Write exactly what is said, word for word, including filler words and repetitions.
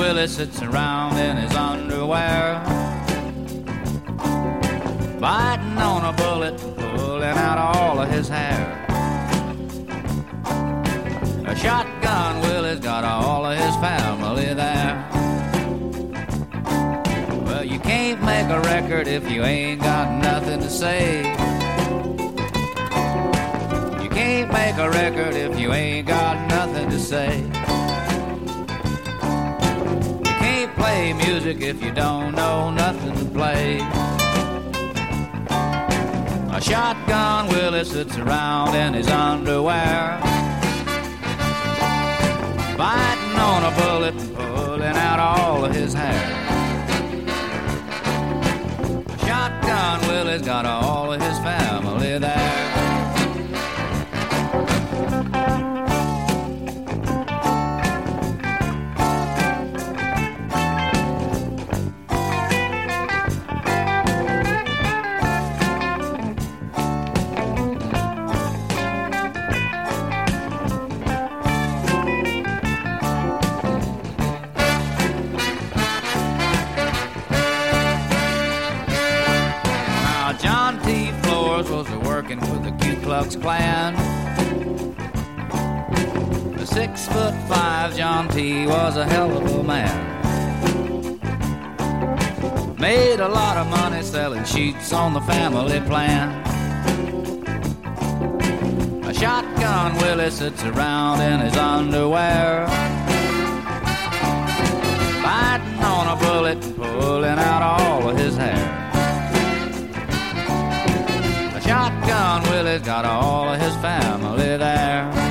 Willie sits around in his underwear, biting on a bullet, pulling out all of his hair. A shotgun Willie's got all of his family there. Well, you can't make a record if you ain't got nothing to say. You can't make a record if you ain't got nothing to say. You can't play music if you don't know nothing to play. A shotgun Willie sits around in his underwear, biting on a bullet and pulling out all of his hair. A shotgun Willie's got all of his family there. Working for the Ku Klux Klan. The six foot five John T. was a hell of a man. Made a lot of money selling sheets on the family plan. A shotgun Willie sits around in his underwear, biting on a bullet and pulling out all of his hair. Shotgun Willie's got all of his family there.